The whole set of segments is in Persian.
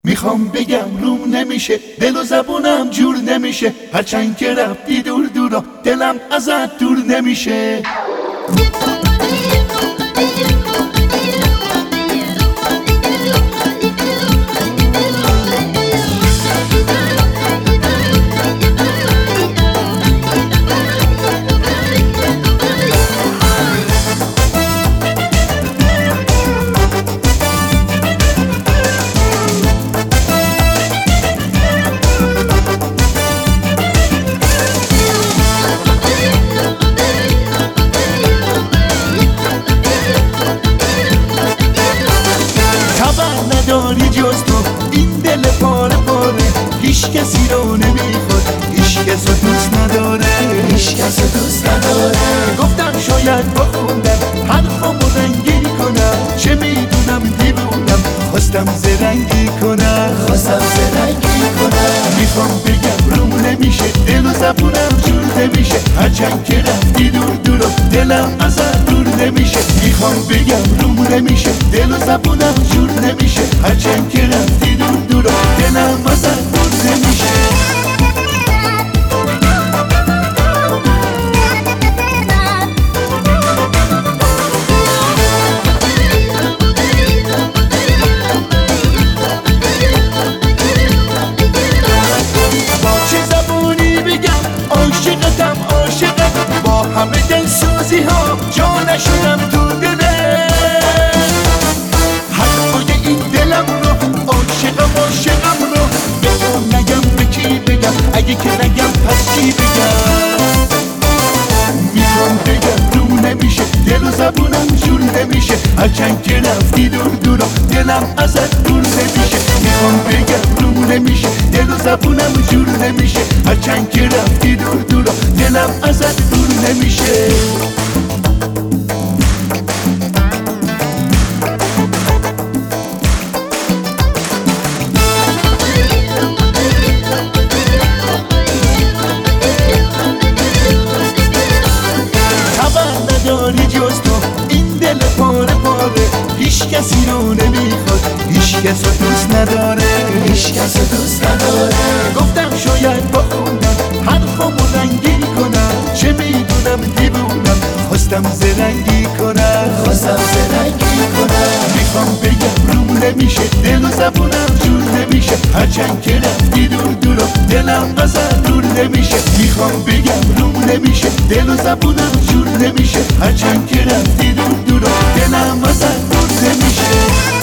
میخوام بگم روم نمیشه، دل و زبونم جور نمیشه، هرچند که رفتی دور دورا دلم ازت دور نمیشه. نداری جز تو این دل پاره پاره، هیچ کسی رو نمیخواد، هیچ کس رو دوست نداره، هیچ کس رو دوست نداره. گفتم شاید با خوندم حرفامو رنگین کنم، چه میدونم دیوونم، خواستم زرنگی کنم، خواستم زرنگی کنم. میخوام بگم روم نمیشه، دل و زبونم جور نمیشه، هرچند که رفتی دور دورا دلم ازت دور نمیشه. میخوام بگم روم نمیشه، دل و زبونم جور نمیشه، هرچند که رفتی دور دورا دلم ازت دور نمیشه. عاشقتم عاشقت، با همه دلسوزی ها جا نشدم تو دله. حرفای این دلم رو عاشقم عاشقم رو به تو نگم، به کی بگم، اگه که نگم پس چی بگم. میخوام بگم روم نمیشه، دل و زبونم جور نمیشه، هرچند که رفتی دور دورا دلم ازت دور نمیشه. میخوام بگم روم نمیشه، دل و زبونم جور نمیشه، هرچند که رفتی دور دورا دلم ازت دور نمیشه. خبر نداری جز تو این دل پاره پاره، هیچ کسی رو نمیخواد، هیچ کس رو دوست نداره، هیچ کس رو دوست نداره. گفتم شاید با خوندم حرفامو رنگین کنم، چه میدونم دیوونم، خواستم زرنگی کنم، خواستم زرنگی کنم. میخوام بگم روم نمیشه، دل و زبونم جور نمیشه، هرچند که رفتی دور دورا دلم ازت دور نمیشه. میخوام بگم روم نمیشه، دل و زبونم جور نمیشه، هرچند که رفتی دور دورا دلم ازت دور نمیشه.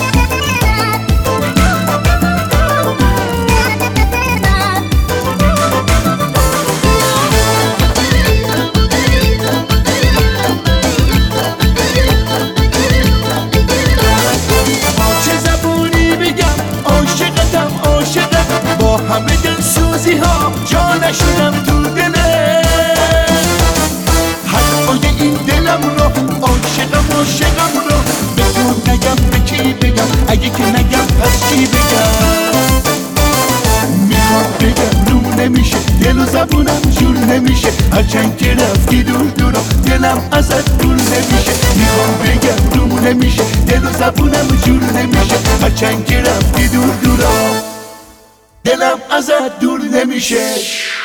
با همه دلسوزی ها جا نشدم تو دله. حرفای این دلم رو عاشقم عاشقم رو به تو نگم، به کی بگم، اگه که نگم پس چی بگم. میخوام بگم روم نمیشه، دل و زبونم جور نمیشه، هرچند که رفتی دور دورا دلم ازت دور نمیشه. میخوام بگم روم نمیشه، دل و زبونم جور نمیشه، هرچند که رفتی دور دورا دلم ازت دور نمیشه.